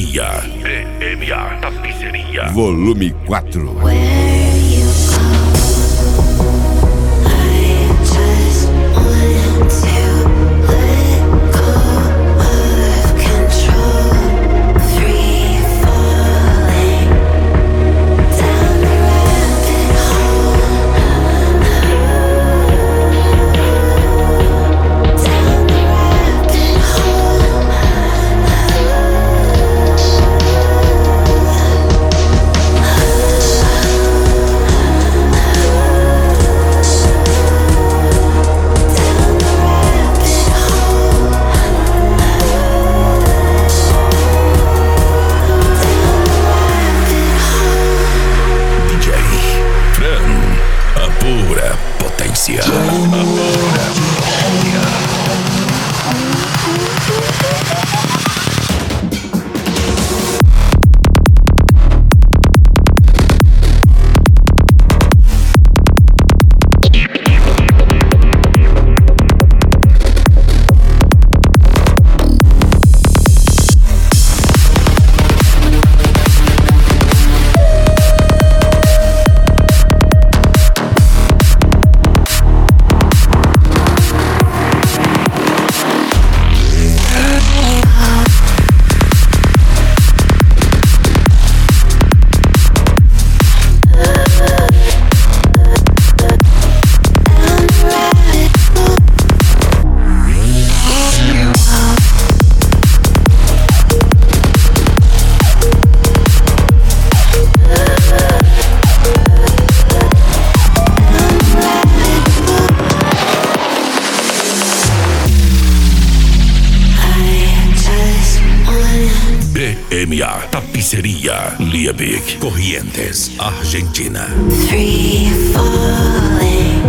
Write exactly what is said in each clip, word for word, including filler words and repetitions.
Tapiceria. B M A Tapiceria. Volume quatro. B M A Tapiceria, Liebig, Corrientes, Argentina. Free falling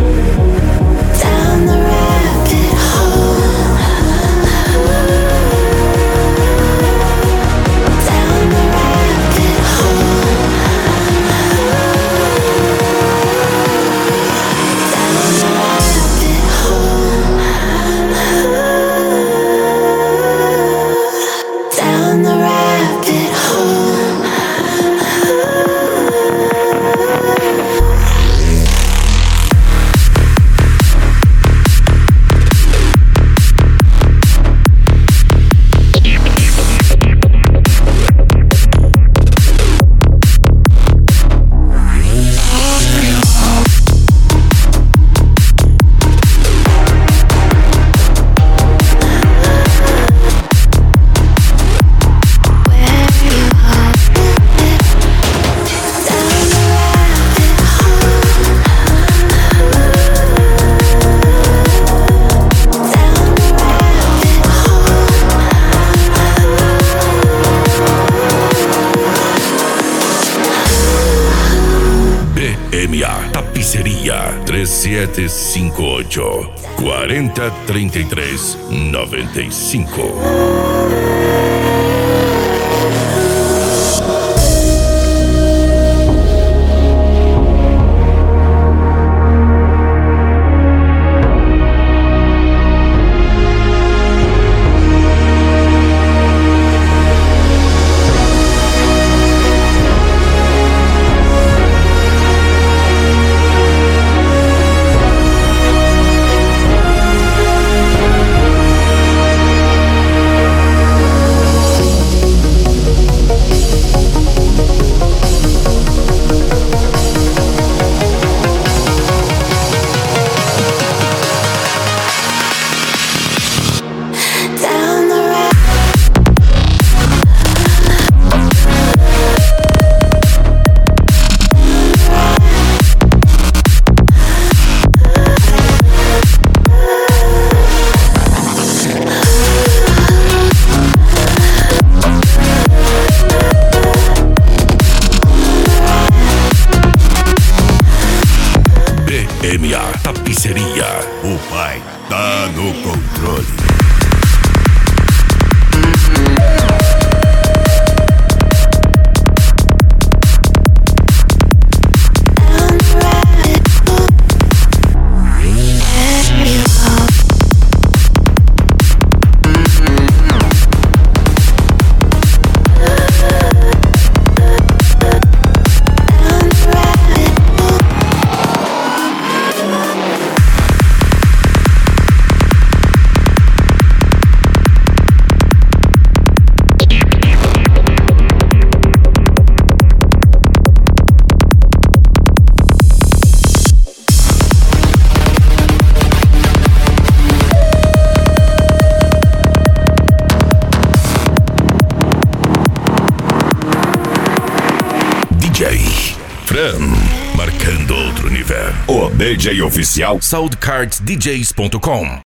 down the rabbit hole, down the rabbit hole, down the rabbit hole, down the rabbit hole. B M A Tapiceria três sete cinco oito, quarenta, trinta e três, noventa e cinco. B M A Tapiceria. O pai tá no controle. Down D J oficial soundcards d js ponto com.